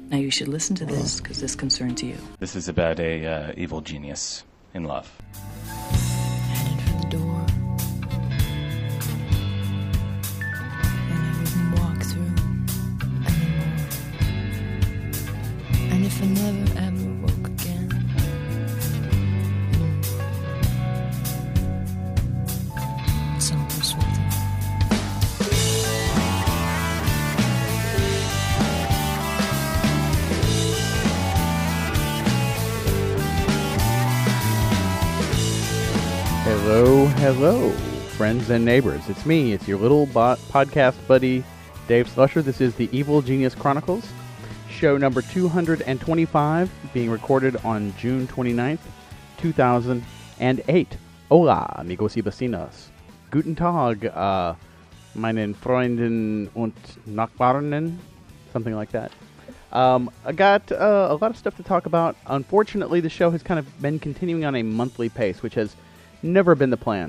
Now you should listen to this, because this concerns you. This is about a evil genius in love. Headed for the door. And I wouldn't walk through anymore. And if I never ever woke again, it's almost worth it. Hello, friends and neighbors. It's me. It's your little podcast buddy, Dave Slusher. This is the Evil Genius Chronicles, show number 225, being recorded on June 29th, 2008. Hola, amigos y vecinos. Guten Tag, meinen Freunden und Nachbarn, something like that. I got a lot of stuff to talk about. Unfortunately, the show has kind of been continuing on a monthly pace, which has never been the plan.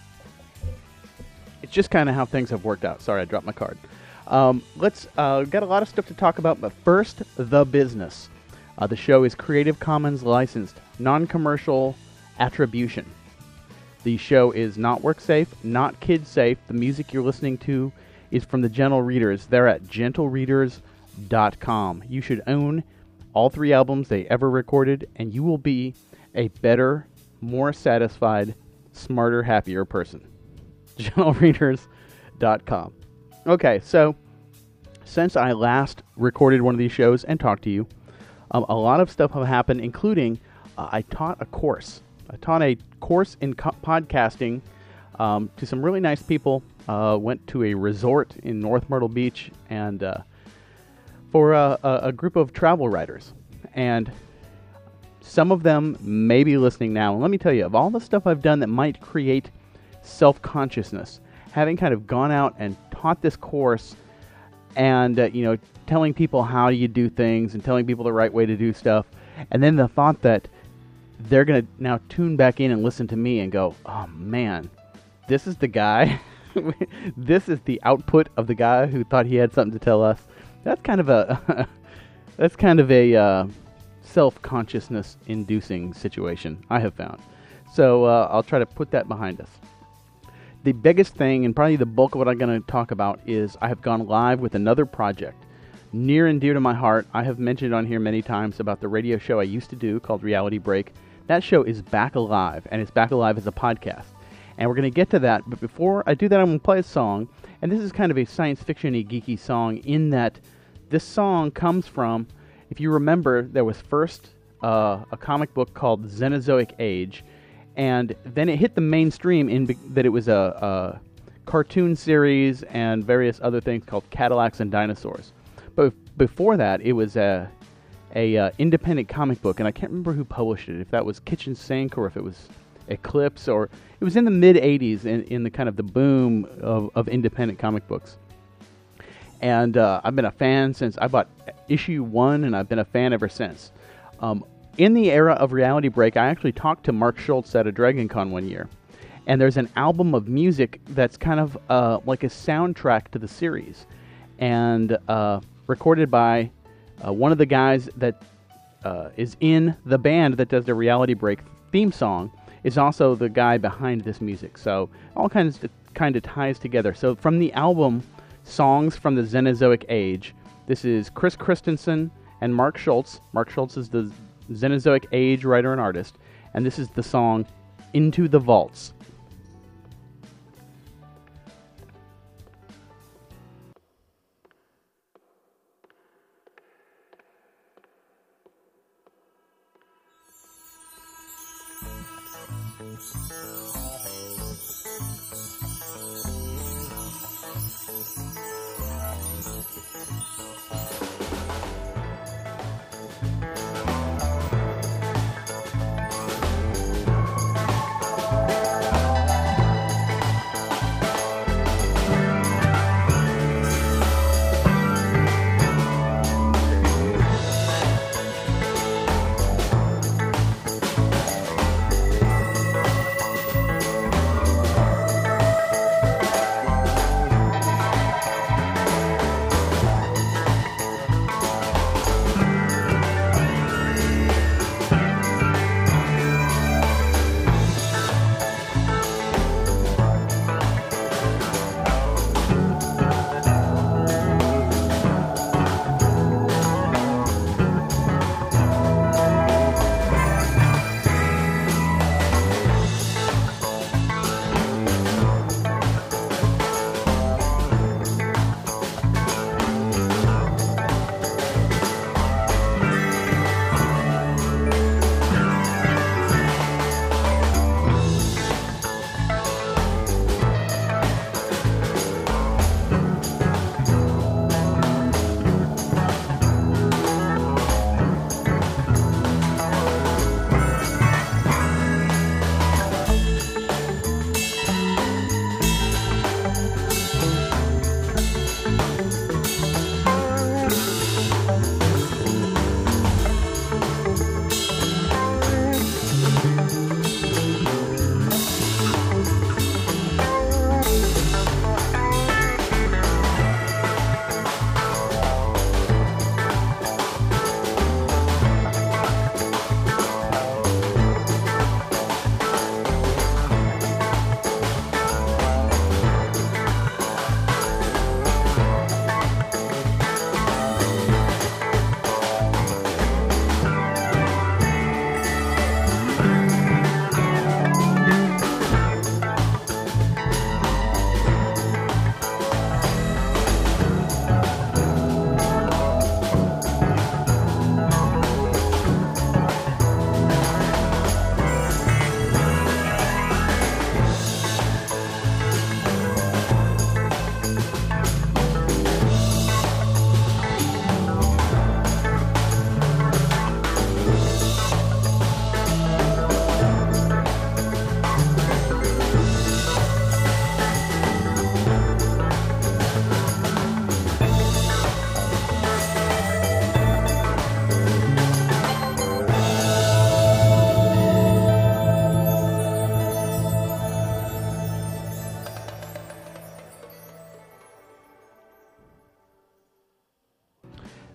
It's just kind of how things have worked out. Sorry, I dropped my card. Let's got a lot of stuff to talk about, but first, the business. The show is Creative Commons licensed, non-commercial attribution. The show is not work safe, not kid safe. The music you're listening to is from the Gentle Readers. They're at gentlereaders.com. You should own all 3 albums they ever recorded, and you will be a better, more satisfied, smarter, happier person. GentleReaders.com. Okay, so since I last recorded one of these shows and talked to you, a lot of stuff have happened, including I taught a course. I taught a course in podcasting to some really nice people. Went to a resort in North Myrtle Beach and for a group of travel writers. And some of them may be listening now. And let me tell you, of all the stuff I've done that might create self-consciousness, having kind of gone out and taught this course and, telling people how you do things and telling people the right way to do stuff, and then the thought that they're going to now tune back in and listen to me and go, oh, man, this is the guy. This is the output of the guy who thought he had something to tell us. That's kind of a self-consciousness inducing situation, I have found. So I'll try to put that behind us. The biggest thing, and probably the bulk of what I'm going to talk about, is I have gone live with another project near and dear to my heart. I have mentioned on here many times about the radio show I used to do called Reality Break. That show is back alive, and it's back alive as a podcast. And we're going to get to that, but before I do that, I'm going to play a song. And this is kind of a science fiction-y, geeky song in that this song comes from, if you remember, there was first a comic book called Xenozoic Age, and then it hit the mainstream in that it was a cartoon series and various other things called Cadillacs and Dinosaurs. But before that, it was a independent comic book, and I can't remember who published it, if that was Kitchen Sink or if it was Eclipse, or it was in the mid-'80s in the kind of the boom of independent comic books. And I've been a fan since I bought issue 1, and I've been a fan ever since. In the era of Reality Break, I actually talked to Mark Schultz at a DragonCon one year. And there's an album of music that's kind of like a soundtrack to the series. And recorded by one of the guys that is in the band that does the Reality Break theme song is also the guy behind this music. So all kind of ties together. So from the album Songs from the Xenozoic Age, this is Chris Christensen and Mark Schultz. Mark Schultz is the Xenozoic Age writer and artist, and this is the song Into the Vaults.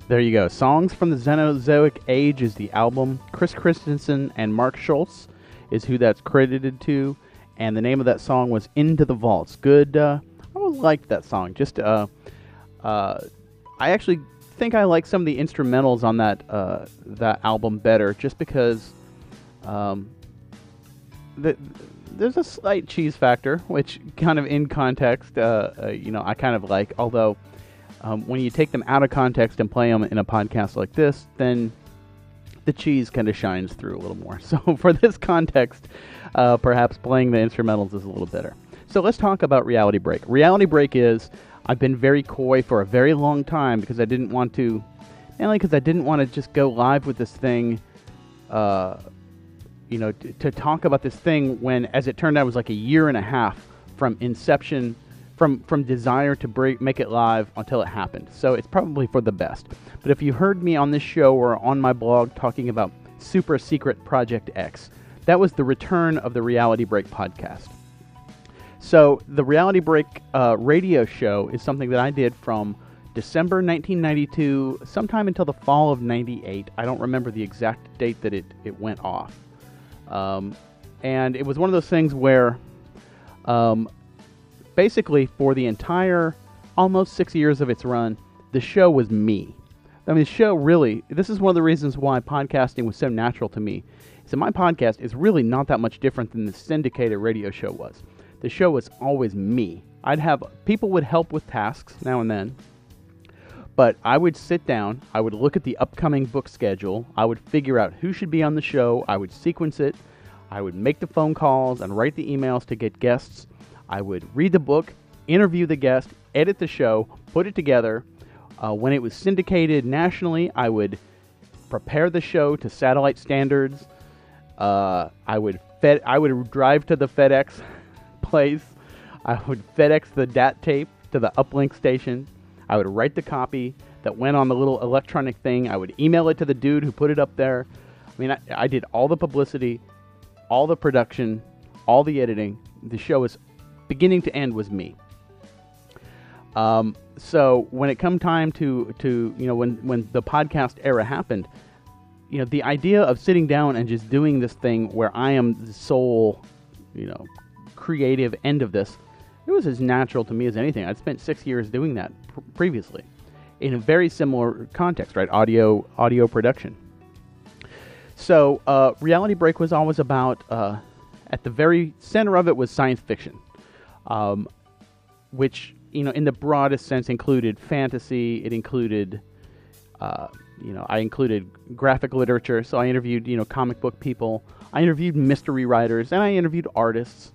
There you go. Songs from the Cenozoic Age is the album. Chris Christensen and Mark Schultz is who that's credited to. And the name of that song was Into the Vaults. Good. I always liked that song. Just, I actually think I like some of the instrumentals on that album better, just because there's a slight cheese factor, which kind of in context, I kind of like. Although, when you take them out of context and play them in a podcast like this, then the cheese kind of shines through a little more. So for this context, perhaps playing the instrumentals is a little better. So let's talk about Reality Break. Reality Break is, I've been very coy for a very long time because I didn't want to, mainly because I didn't want to just go live with this thing, to talk about this thing when, as it turned out, it was like a year and a half from inception, from desire to make it live until it happened. So it's probably for the best. But if you heard me on this show or on my blog talking about Super Secret Project X, that was the return of the Reality Break podcast. So the Reality Break radio show is something that I did from December 1992, sometime until the fall of 98. I don't remember the exact date that it went off. And it was one of those things where basically for the entire almost 6 years of its run, the show was me. I mean, the show really, this is one of the reasons why podcasting was so natural to me. So my podcast is really not that much different than the syndicated radio show was. The show was always me. People would help with tasks now and then, but I would sit down, I would look at the upcoming book schedule, I would figure out who should be on the show, I would sequence it, I would make the phone calls and write the emails to get guests, I would read the book, interview the guest, edit the show, put it together. When it was syndicated nationally, I would prepare the show to satellite standards. I would drive to the FedEx place. I would FedEx the DAT tape to the uplink station. I would write the copy that went on the little electronic thing. I would email it to the dude who put it up there. I mean, I did all the publicity, all the production, all the editing. The show was beginning to end was me. So when it come time to when the podcast era happened, the idea of sitting down and just doing this thing where I am the sole, creative end of this, it was as natural to me as anything. I'd spent 6 years doing that previously in a very similar context, right? Audio production. So Reality Break was always about, at the very center of it was science fiction, which, in the broadest sense included fantasy. It included, I included graphic literature. So I interviewed, comic book people. I interviewed mystery writers, and I interviewed artists.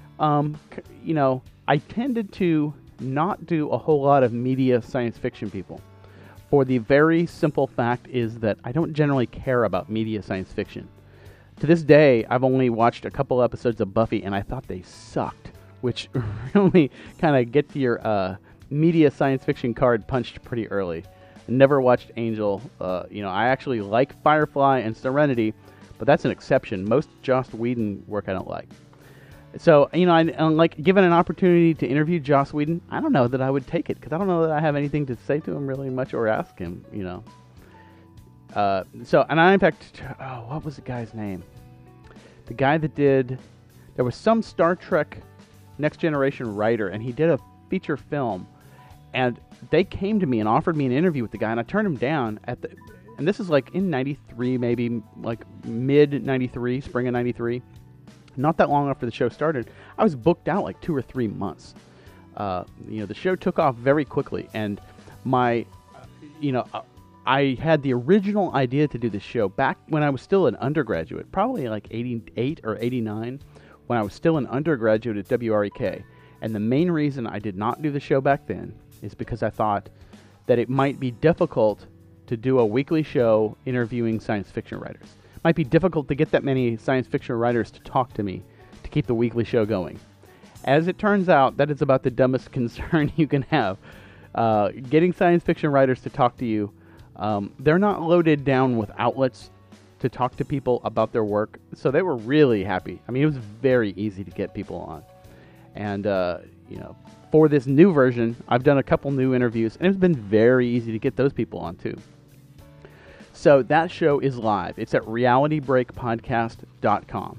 I tended to not do a whole lot of media science fiction people. For the very simple fact is that I don't generally care about media science fiction. To this day, I've only watched a couple episodes of Buffy, and I thought they sucked, which really kind of gets your media science fiction card punched pretty early. Never watched Angel. I actually like Firefly and Serenity, but that's an exception. Most Joss Whedon work I don't like. So, I'm like, given an opportunity to interview Joss Whedon, I don't know that I would take it, because I don't know that I have anything to say to him really much or ask him, and I, in fact, what was the guy's name? The guy that there was some Star Trek Next Generation writer, and he did a feature film, and they came to me and offered me an interview with the guy, and I turned him down and this is like in 93, maybe like mid 93, spring of 93. Not that long after the show started, I was booked out like 2 or 3 months. The show took off very quickly, and I had the original idea to do this show back when I was still an undergraduate, probably like 88 or 89, when I was still an undergraduate at WREK. And the main reason I did not do the show back then is because I thought that it might be difficult to do a weekly show interviewing science fiction writers. It might be difficult to get that many science fiction writers to talk to me to keep the weekly show going. As it turns out, that is about the dumbest concern you can have. Getting science fiction writers to talk to you, they're not loaded down with outlets to talk to people about their work, so they were really happy. I mean, it was very easy to get people on. And, for this new version, I've done a couple new interviews, and it's been very easy to get those people on, too. So that show is live. It's at realitybreakpodcast.com.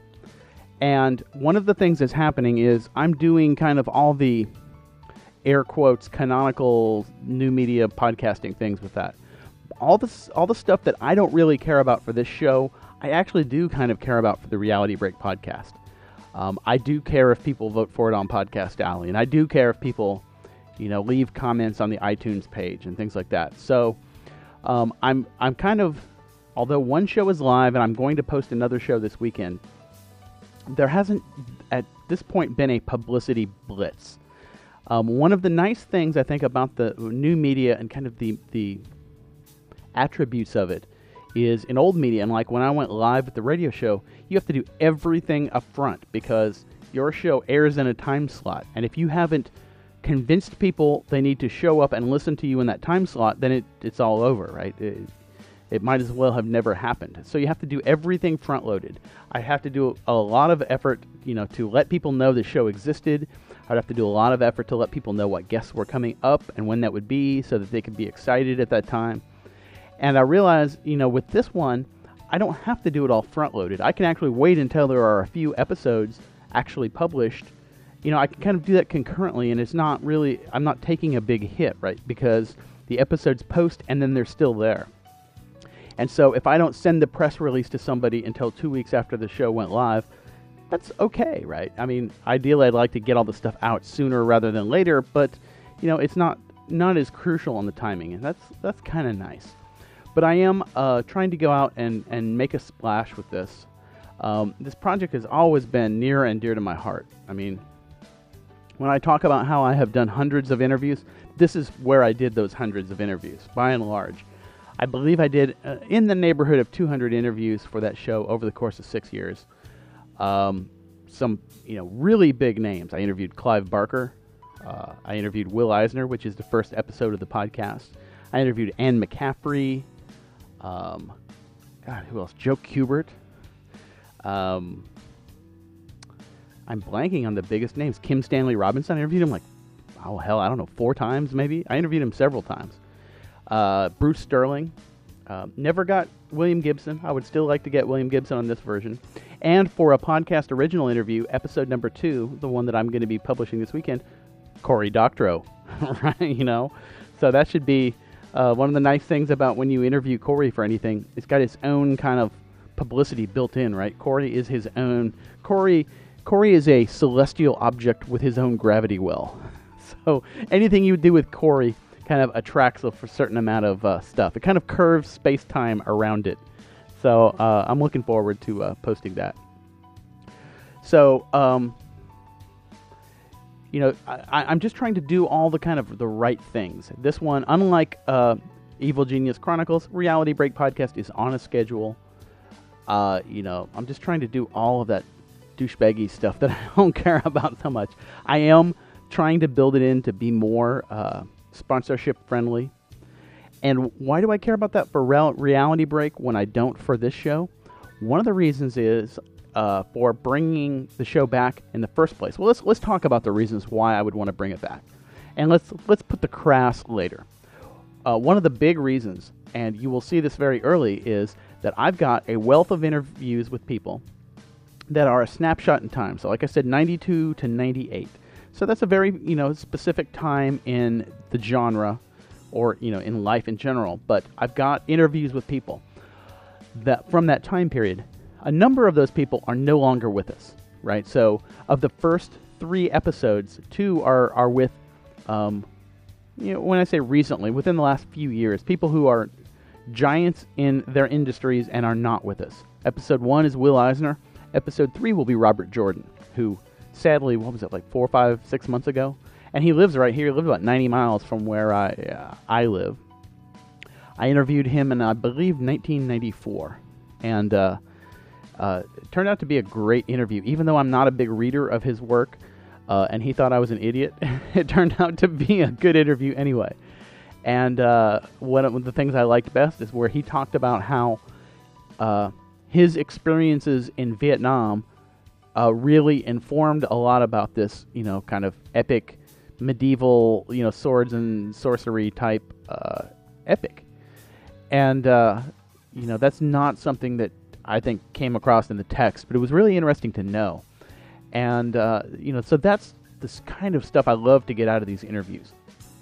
And one of the things that's happening is I'm doing kind of all the air quotes canonical new media podcasting things with that. All the stuff that I don't really care about for this show, I actually do kind of care about for the Reality Break podcast. I do care if people vote for it on Podcast Alley, and I do care if people, leave comments on the iTunes page and things like that. So I'm kind of, although one show is live and I'm going to post another show this weekend, there hasn't at this point been a publicity blitz. One of the nice things I think about the new media and kind of the attributes of it is in old media, and like when I went live at the radio show, you have to do everything up front because your show airs in a time slot. And if you haven't convinced people they need to show up and listen to you in that time slot, then it's all over, right? It might as well have never happened. So you have to do everything front-loaded. I have to do a lot of effort, to let people know the show existed. I'd have to do a lot of effort to let people know what guests were coming up and when that would be so that they could be excited at that time. And I realized, with this one, I don't have to do it all front-loaded. I can actually wait until there are a few episodes actually published. I can kind of do that concurrently, and it's not really, I'm not taking a big hit, right? Because the episodes post, and then they're still there. And so if I don't send the press release to somebody until 2 weeks after the show went live, that's okay, right? I mean, ideally, I'd like to get all the stuff out sooner rather than later, but, it's not as crucial on the timing, and that's kind of nice. But I am trying to go out and make a splash with this. This project has always been near and dear to my heart. I mean, when I talk about how I have done hundreds of interviews, this is where I did those hundreds of interviews, by and large. I believe I did in the neighborhood of 200 interviews for that show over the course of 6 years. Some, really big names. I interviewed Clive Barker. I interviewed Will Eisner, which is the first episode of the podcast. I interviewed Anne McCaffrey. Who else? Joe Kubert. I'm blanking on the biggest names. Kim Stanley Robinson. I interviewed him I don't know, 4 times maybe. I interviewed him several times. Bruce Sterling. Never got William Gibson. I would still like to get William Gibson on this version. And for a podcast original interview, episode number 2, the one that I'm going to be publishing this weekend, Cory Doctorow. Right, So that should be one of the nice things about when you interview Cory for anything. It's got its own kind of publicity built in, right? Cory is his own. Cory is a celestial object with his own gravity well. So anything you do with Cory kind of attracts a certain amount of stuff. It kind of curves space-time around it. So I'm looking forward to posting that. So, I'm just trying to do all the kind of the right things. This one, unlike Evil Genius Chronicles, Reality Break Podcast is on a schedule. I'm just trying to do all of that douchebaggy stuff that I don't care about so much. I am trying to build it in to be more sponsorship friendly. And why do I care about that for Reality Break when I don't for this show? One of the reasons is for bringing the show back in the first place. Well, let's talk about the reasons why I would want to bring it back, and let's put the crass later. One of the big reasons, and you will see this very early, is that I've got a wealth of interviews with people that are a snapshot in time. So, like I said, 92 to 98. So that's a very specific time in the genre, or in life in general. But I've got interviews with people that from that time period. A number of those people are no longer with us, right? So of the first 3 episodes, 2 are with, when I say recently, within the last few years, people who are giants in their industries and are not with us. Episode 1 is Will Eisner. Episode 3 will be Robert Jordan, who sadly, 4, 5, 6 months ago? And he lives right here. He lives about 90 miles from where I live. I interviewed him in, I believe, 1994. And it turned out to be a great interview. Even though I'm not a big reader of his work, and he thought I was an idiot, it turned out to be a good interview anyway. And one of the things I liked best is where he talked about how his experiences in Vietnam really informed a lot about this, kind of epic medieval, swords and sorcery type epic. And, that's not something that I think came across in the text, but it was really interesting to know. And, so that's this kind of stuff I love to get out of these interviews.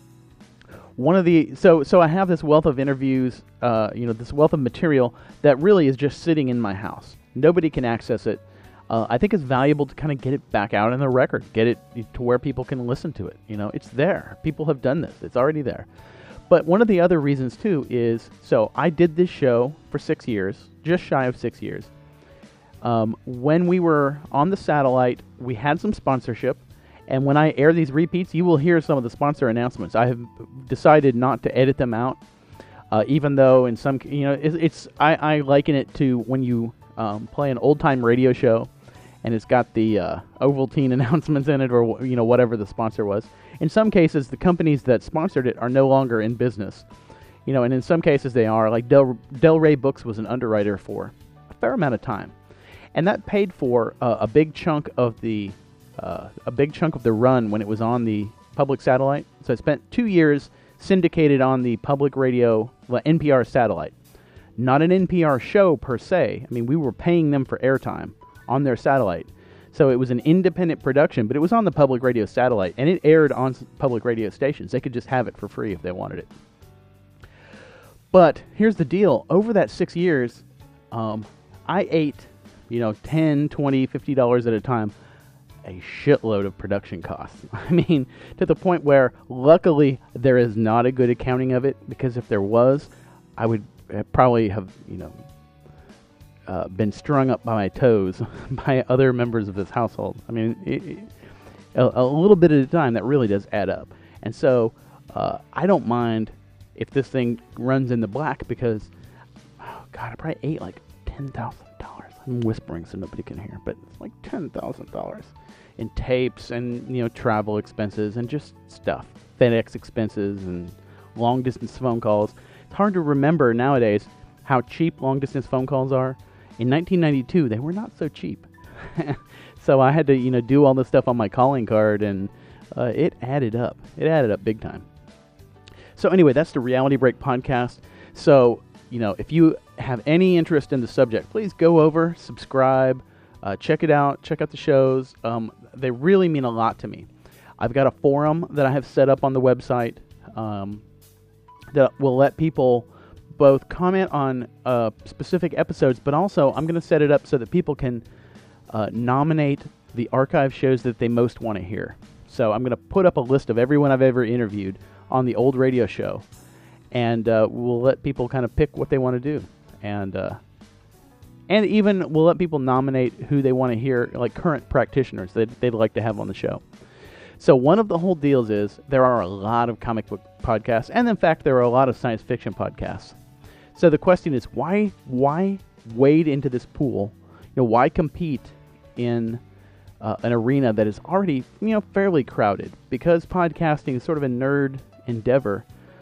So I have this wealth of interviews, this wealth of material that really is just sitting in my house. Nobody can access it. I think it's valuable to kind of get it back out on the record, get it to where people can listen to it. It's there. People have done this. It's already there. But one of the other reasons, too, is, so I did this show for 6 years, just shy of 6 years. When we were on the satellite, we had some sponsorship. And when I air these repeats, you will hear some of the sponsor announcements. I have decided not to edit them out, even though in some, I liken it to when you play an old-time radio show, and it's got the Ovaltine announcements in it, or whatever the sponsor was. In some cases, the companies that sponsored it are no longer in business, and in some cases they are. Like Del Rey Books was an underwriter for a fair amount of time, and that paid for a big chunk of the run when it was on the public satellite. So I spent 2 years syndicated on the public radio, NPR satellite. Not an NPR show per se. I mean, we were paying them for airtime on their satellite. So it was an independent production, but it was on the public radio satellite, and it aired on public radio stations. They could just have it for free if they wanted it. But here's the deal. Over that 6 years, I ate, $10, $20, $50 at a time, a shitload of production costs. I mean, to the point where, luckily, there is not a good accounting of it, because if there was, I would probably have, been strung up by my toes by other members of this household. I mean, a little bit at a time, that really does add up. And so, I don't mind if this thing runs in the black, because, I probably ate like $10,000. I'm whispering so nobody can hear, but it's like $10,000 in tapes and, travel expenses and just stuff. FedEx expenses and long-distance phone calls. It's hard to remember nowadays how cheap long-distance phone calls are. In 1992, they were not so cheap. So I had to, do all this stuff on my calling card, and it added up. It added up big time. So anyway, that's the Reality Break podcast. So, if you have any interest in the subject, please go over, subscribe, check it out, check out the shows. They really mean a lot to me. I've got a forum that I have set up on the website that will let people both comment on specific episodes, but also I'm going to set it up so that people can nominate the archive shows that they most want to hear. So I'm going to put up a list of everyone I've ever interviewed on the old radio show, and we'll let people kind of pick what they want to do. And even we'll let people nominate who they want to hear, like current practitioners that they'd like to have on the show. So one of the whole deals is there are a lot of comic book podcasts, and in fact there are a lot of science fiction podcasts. So the question is, why wade into this pool? Why compete in an arena that is already fairly crowded? Because podcasting is sort of a nerd endeavor.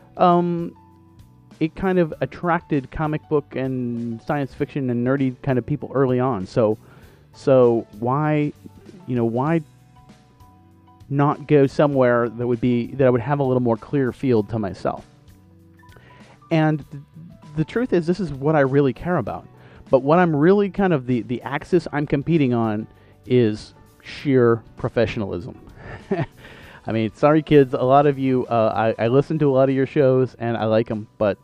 It kind of attracted comic book and science fiction and nerdy kind of people early on. So why not go somewhere that I would have a little more clear field to myself? And the truth is, this is what I really care about. But what I'm really kind of the axis I'm competing on is sheer professionalism. I mean, sorry kids, a lot of you, I listen to a lot of your shows and I like them, but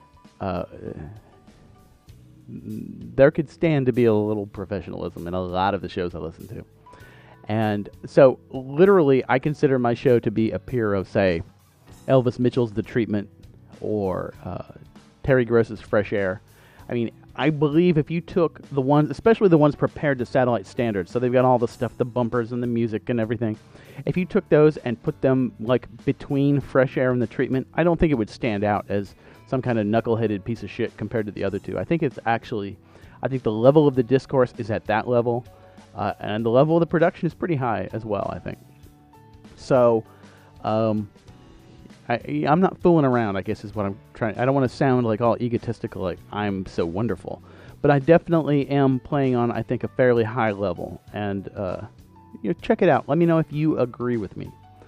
there could stand to be a little professionalism in a lot of the shows I listen to. And so, literally, I consider my show to be a peer of, say, Elvis Mitchell's The Treatment or Terry Gross's Fresh Air. I mean, I believe if you took the ones, especially the ones prepared to satellite standards, so they've got all the stuff, the bumpers and the music and everything. If you took those and put them like between Fresh Air and The Treatment, I don't think it would stand out as some kind of knuckleheaded piece of shit compared to the other two. I think the level of the discourse is at that level, and the level of the production is pretty high as well, I think. So, I'm not fooling around, I guess is what I'm trying. I don't want to sound like all egotistical, like I'm so wonderful. But I definitely am playing on, I think, a fairly high level. And, check it out. Let me know if you agree with me.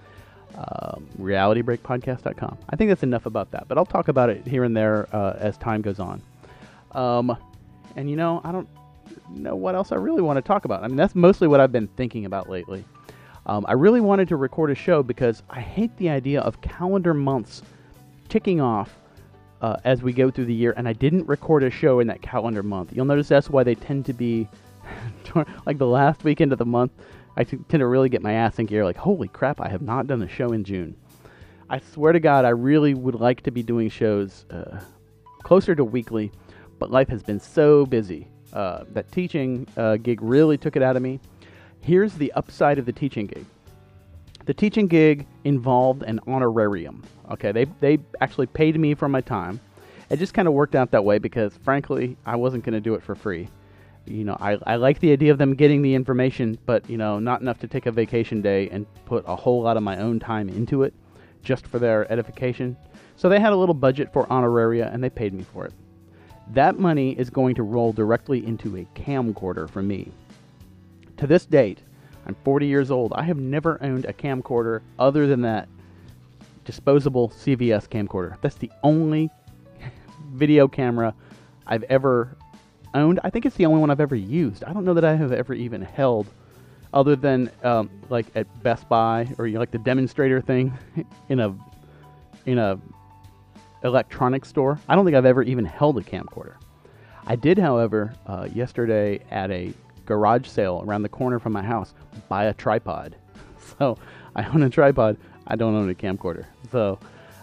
realitybreakpodcast.com. I think that's enough about that, but I'll talk about it here and there as time goes on. And I don't know what else I really want to talk about. I mean, that's mostly what I've been thinking about lately. I really wanted to record a show because I hate the idea of calendar months ticking off as we go through the year, and I didn't record a show in that calendar month. You'll notice that's why they tend to be like the last weekend of the month. I tend to really get my ass in gear, like, holy crap, I have not done a show in June. I swear to God, I really would like to be doing shows closer to weekly, but life has been so busy. That teaching gig really took it out of me. Here's the upside of the teaching gig. The teaching gig involved an honorarium. Okay, they actually paid me for my time. It just kind of worked out that way because, frankly, I wasn't going to do it for free. I like the idea of them getting the information, but, not enough to take a vacation day and put a whole lot of my own time into it just for their edification. So they had a little budget for honoraria, and they paid me for it. That money is going to roll directly into a camcorder for me. To this date, I'm 40 years old. I have never owned a camcorder other than that disposable CVS camcorder. That's the only video camera I've ever owned. I think it's the only one I've ever used. I don't know that I have ever even held, other than like at Best Buy or like the demonstrator thing in a electronics store. I don't think I've ever even held a camcorder. I did, however, yesterday at a garage sale around the corner from my house, buy a tripod. So I own a tripod. I don't own a camcorder. So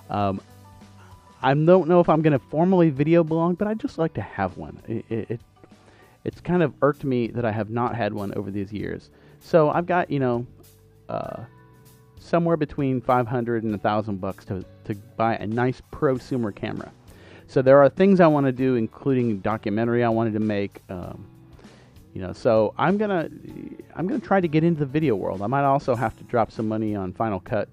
I don't know if I'm going to formally video blog, but I just like to have one. It's kind of irked me that I have not had one over these years. So I've got, somewhere between $500 and $1,000 to buy a nice prosumer camera. So there are things I want to do, including a documentary I wanted to make. So I'm gonna try to get into the video world. I might also have to drop some money on Final Cut,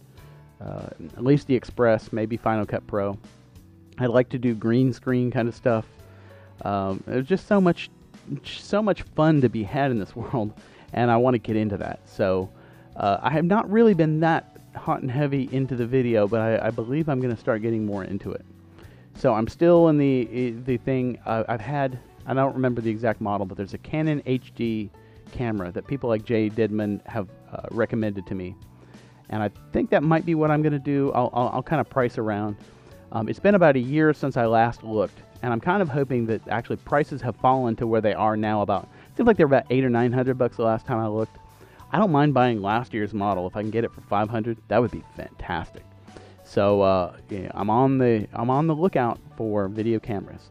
at least the Express, maybe Final Cut Pro. I'd like to do green screen kind of stuff. There's just so much fun to be had in this world, and I want to get into that. So I have not really been that hot and heavy into the video, but I believe I'm going to start getting more into it. So I'm still in the thing. I've had, I don't remember the exact model, but there's a Canon HD camera that people like Jay Didman have recommended to me. And I think that might be what I'm going to do. I'll kind of price around. It's been about a year since I last looked, and I'm kind of hoping that actually prices have fallen to where they are now. It seems like they're about $800 or $900 the last time I looked. I don't mind buying last year's model if I can get it for $500. That would be fantastic. So I'm on the lookout for video cameras.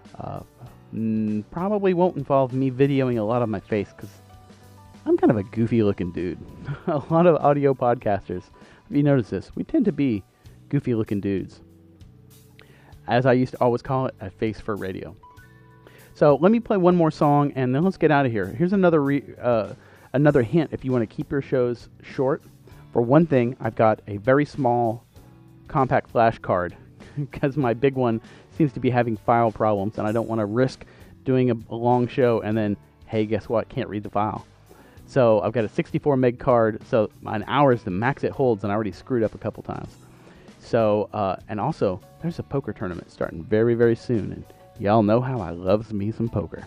Probably won't involve me videoing a lot of my face because I'm kind of a goofy looking dude. A lot of audio podcasters, if you notice this, we tend to be goofy looking dudes. As I used to always call it, a face for radio. So let me play one more song and then let's get out of here. Here's another hint if you want to keep your shows short. For one thing, I've got a very small compact flash card because my big one seems to be having file problems and I don't want to risk doing a long show and then, hey, guess what? Can't read the file. So I've got a 64 meg card, so an hour is the max it holds, and I already screwed up a couple times. So, and also, there's a poker tournament starting very, very soon, and y'all know how I loves me some poker.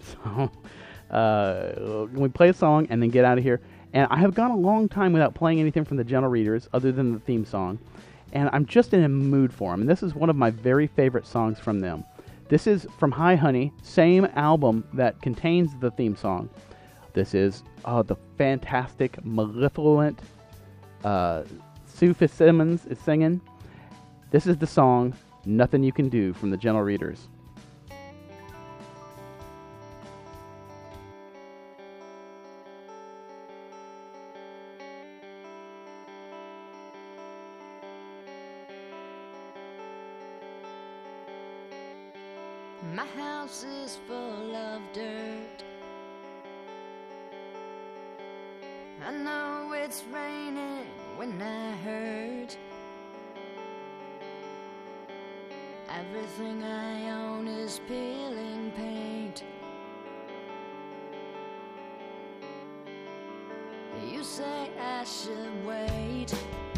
So, we play a song and then get out of here. And I have gone a long time without playing anything from the Gentle Readers other than the theme song, and I'm just in a mood for them. And this is one of my very favorite songs from them. This is from Hi Honey, same album that contains the theme song. This is the fantastic, mellifluent Sue Fitzsimmons is singing. This is the song Nothing You Can Do from the Gentle Readers. My house is full of dirt. I know it's raining when I hurt. Everything I own is peeling paint. You say I should wait.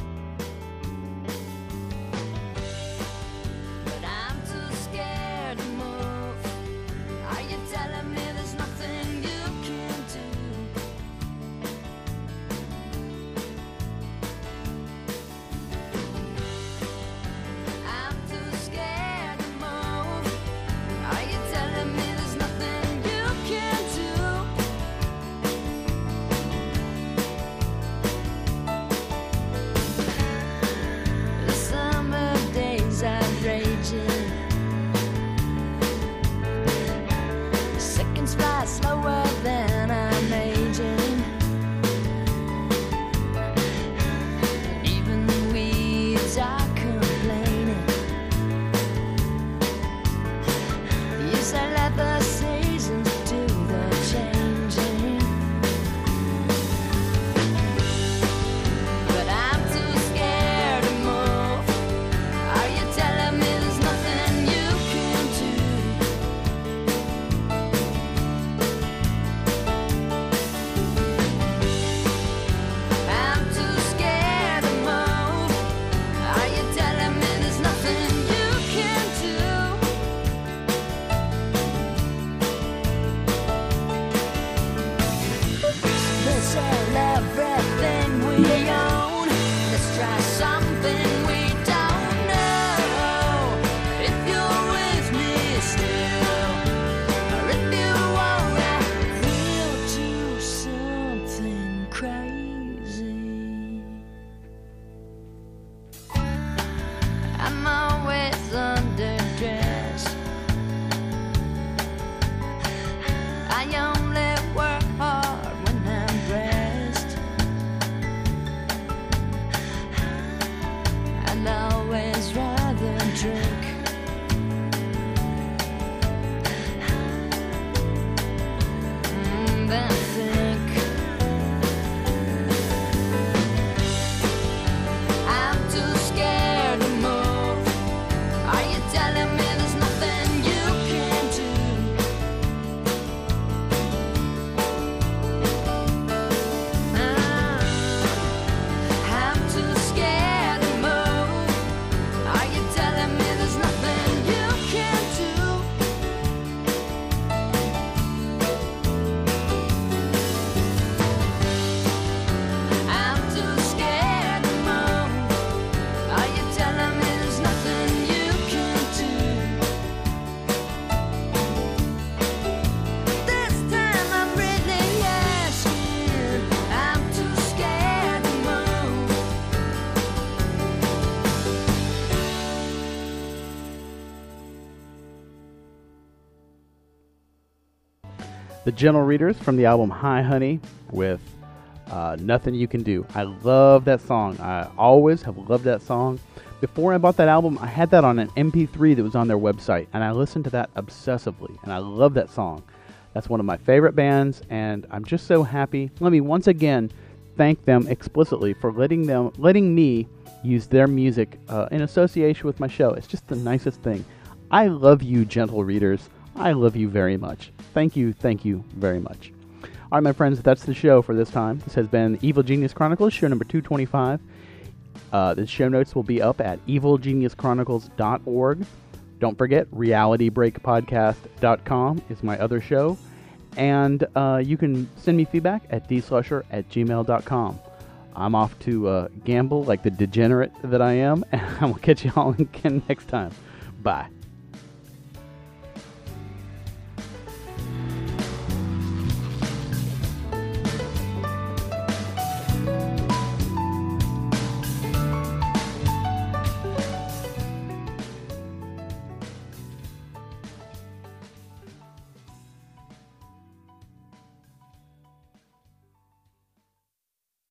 The Gentle Readers from the album Hi Honey with Nothing You Can Do. I love that song. I always have loved that song. Before I bought that album, I had that on an MP3 that was on their website, and I listened to that obsessively, and I love that song. That's one of my favorite bands, and I'm just so happy. Let me once again thank them explicitly for letting me use their music in association with my show. It's just the nicest thing. I love you, Gentle Readers. I love you very much. Thank you very much. All right, my friends, that's the show for this time. This has been Evil Genius Chronicles, show number 225. The show notes will be up at evilgeniuschronicles.org. Don't forget, realitybreakpodcast.com is my other show. And you can send me feedback at dslusher@gmail.com. I'm off to gamble like the degenerate that I am, and I will catch you all again next time. Bye.